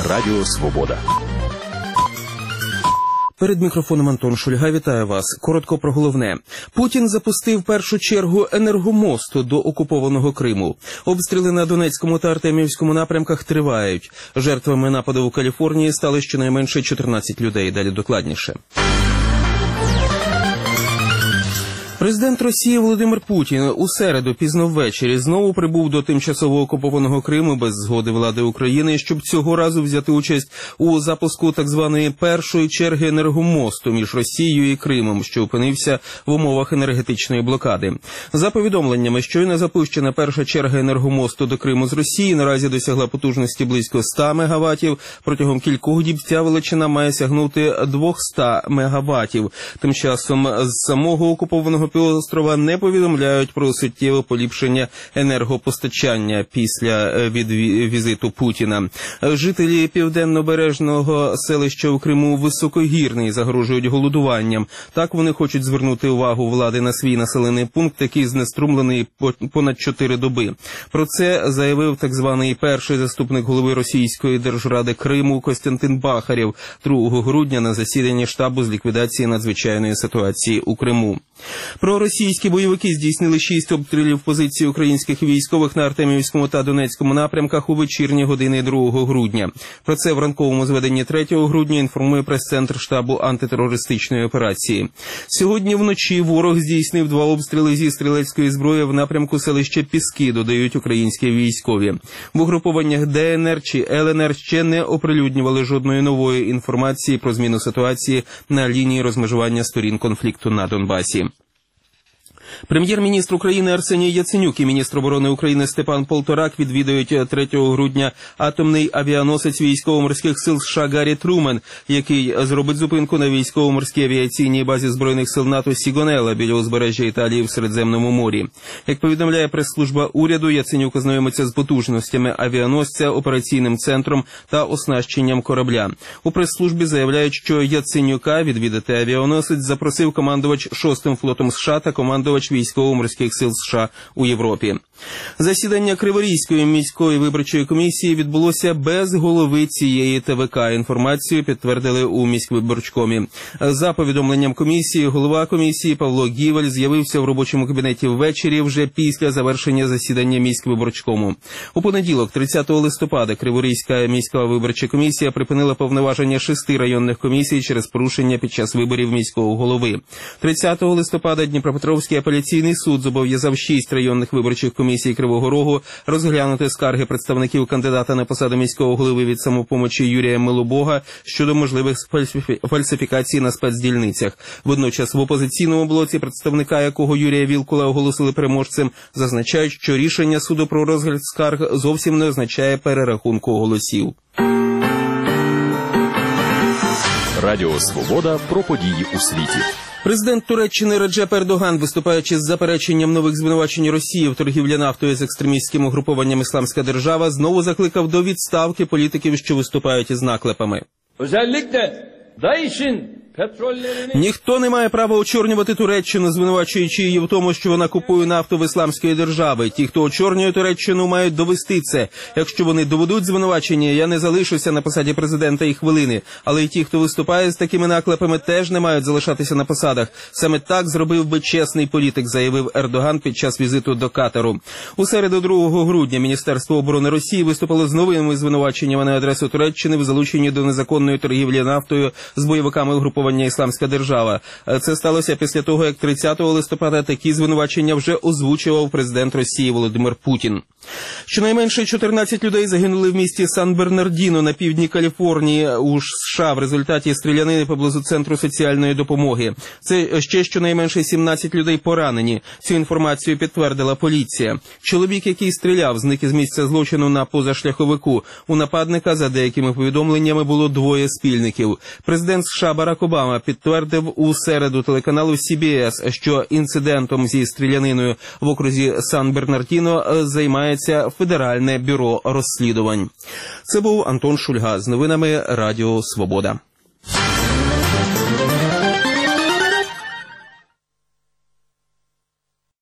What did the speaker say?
Радіо Свобода. Перед мікрофоном Антон Шульга, вітаю вас. Коротко про головне. Путін запустив першу чергу енергомосту до окупованого Криму. Обстріли на Донецькому та Артемівському напрямках тривають. Жертвами нападу у Каліфорнії стали щонайменше 14 людей. Далі докладніше. Президент Росії Володимир Путін у середу пізно ввечері знову прибув до тимчасово окупованого Криму без згоди влади України, щоб цього разу взяти участь у запуску так званої першої черги енергомосту між Росією і Кримом, що опинився в умовах енергетичної блокади. За повідомленнями, щойно запущена перша черга енергомосту до Криму з Росії наразі досягла потужності близько 100 мегаваттів. Протягом кількох діб ця величина має сягнути 200 мегаваттів. Тим часом з самого окупованого півострова не повідомляють про суттєве поліпшення енергопостачання після візиту Путіна. Жителі південнобережного селища у Криму Високогірний загрожують голодуванням. Так вони хочуть звернути увагу влади на свій населений пункт, який знеструмлений понад 4 доби. Про це заявив так званий перший заступник голови Російської держради Криму Костянтин Бахарєв 2 грудня на засіданні штабу з ліквідації надзвичайної ситуації у Криму. Проросійські бойовики здійснили 6 обстрілів позицій українських військових на Артемівському та Донецькому напрямках у вечірні години 2 грудня. Про це в ранковому зведенні 3 грудня інформує прес-центр штабу антитерористичної операції. Сьогодні вночі ворог здійснив 2 обстріли зі стрілецької зброї в напрямку селища Піски, додають українські військові. В угрупованнях ДНР чи ЛНР ще не оприлюднювали жодної нової інформації про зміну ситуації на лінії розмежування сторін конфлікту на Донбасі. Прем'єр-міністр України Арсеній Яценюк і міністр оборони України Степан Полторак відвідають 3 грудня атомний авіаносець військово-морських сил США Гаррі Трумен, який зробить зупинку на військово-морській авіаційній базі Збройних сил НАТО Сігонелла біля узбережжя Італії в Середземному морі. Як повідомляє прес-служба уряду, Яценюк ознайомиться з потужностями авіаносця, операційним центром та оснащенням корабля. У прес-службі заявляють, що Яценюка відвідати авіаносець запросив командувач 6-м флотом США та командувач військово-морських сил США у Європі. Засідання Криворізької міської виборчої комісії відбулося без голови цієї ТВК. Інформацію підтвердили у міськвиборчкомі. За повідомленням комісії, голова комісії Павло Гівель з'явився в робочому кабінеті ввечері вже після завершення засідання міськвиборчкому. У понеділок, 30 листопада, Криворізька міська виборча комісія припинила повноваження 6 районних комісій через порушення під час виборів міського голови. 30 листопада Дніпропетровський апеляційний суд зобов'язав 6 районних виборчих комісій Кривого Рогу розглянути скарги представників кандидата на посаду міського голови від «Самопомочі» Юрія Милобога щодо можливих фальсифікацій на спецдільницях. Водночас в опозиційному блоці, представника якого Юрія Вілкула оголосили переможцем, зазначають, що рішення суду про розгляд скарг зовсім не означає перерахунку голосів. Радіо Свобода про події у світі. Президент Туреччини Реджеп Ердоган, виступаючи з запереченням нових звинувачень Росії в торгівлі нафтою з екстремістським угрупованням «Ісламська держава», знову закликав до відставки політиків, що виступають із наклепами. Ніхто не має права очорнювати Туреччину, звинувачуючи її в тому, що вона купує нафту в Ісламської держави. Ті, хто очорнює Туреччину, мають довести це. Якщо вони доведуть звинувачення, я не залишуся на посаді президента і хвилини. Але й ті, хто виступає з такими наклепами, теж не мають залишатися на посадах. Саме так зробив би чесний політик, заявив Ердоган під час візиту до Катару. У середу 2 грудня Міністерство оборони Росії виступило з новими звинуваченнями на адресу Туреччини в залученні до незаконної торгівлі нафтою з бойовиками угруповання «Ісламська держава». Це сталося після того, як 30 листопада такі звинувачення вже озвучував президент Росії Володимир Путін. Щонайменше 14 людей загинули в місті Сан-Бернардіно на півдні Каліфорнії у США в результаті стрілянини поблизу центру соціальної допомоги. Це ще щонайменше 17 людей поранені. Цю інформацію підтвердила поліція. Чоловік, який стріляв, зник із місця злочину на позашляховику. У нападника, за деякими повідомленнями, було 2 спільників. Президент США Барак Обама підтвердив у середу телеканалу CBS, що інцидентом зі стріляниною в окрузі Сан-Бернардіно займається Федеральне бюро розслідувань. Це був Антон Шульга з новинами Радіо Свобода.